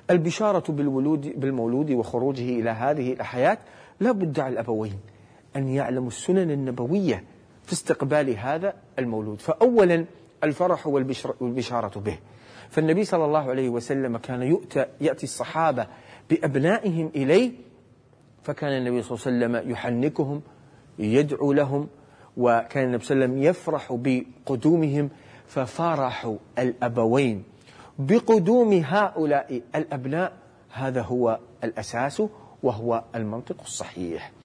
البشارة بالمولود وخروجه إلى هذه الحياة لا بد على الأبوين أن يعلموا السنن النبوية في استقبال هذا المولود. فأولا الفرح والبشارة به، فالنبي صلى الله عليه وسلم كان يأتي الصحابة بأبنائهم إليه، فكان النبي صلى الله عليه وسلم يحنكهم يدعو لهم، وكان النبي صلى الله عليه وسلم يفرح بقدومهم. ففرح الأبوين بقدوم هؤلاء الأبناء هذا هو الأساس وهو المنطق الصحيح.